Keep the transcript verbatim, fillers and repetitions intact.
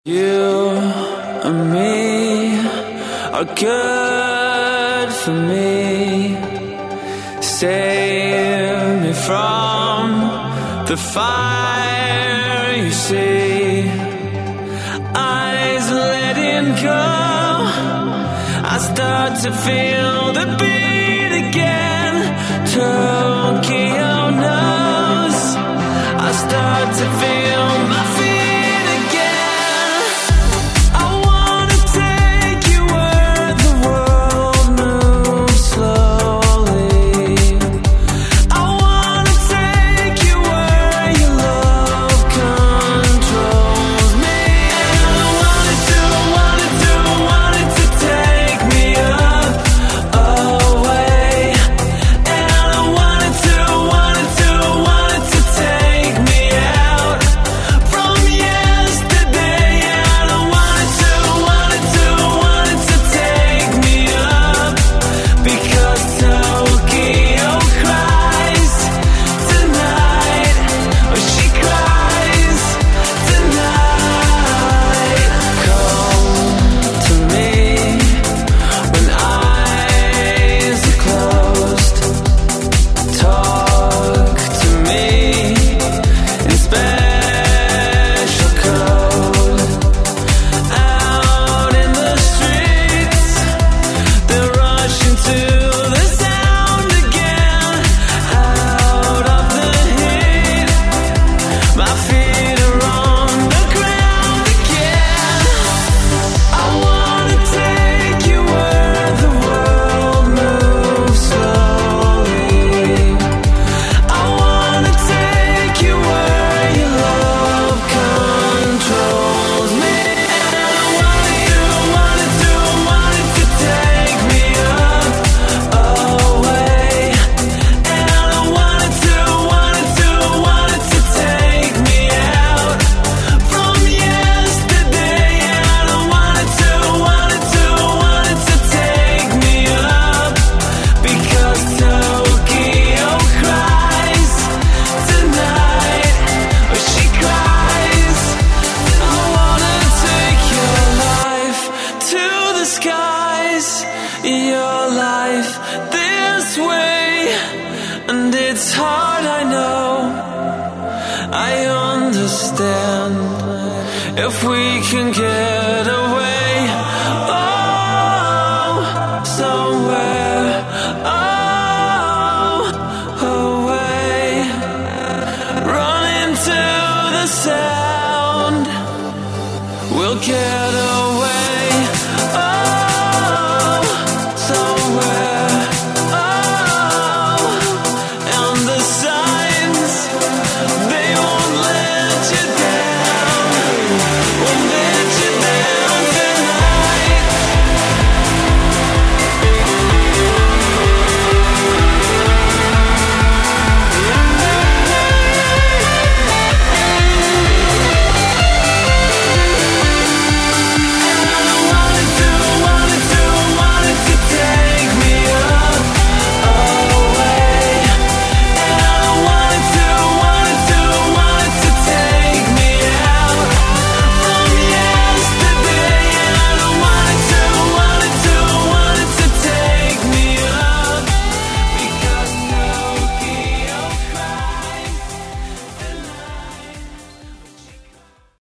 You and me are good for me. Save me from the fire, you see. Eyes letting go, I start to feel the beat again. Tokyo knows, I start to feel my feet. Your life this way, and it's hard, I know, I understand. If we can get away, oh, somewhere, oh, away, run into the sound, we'll get away.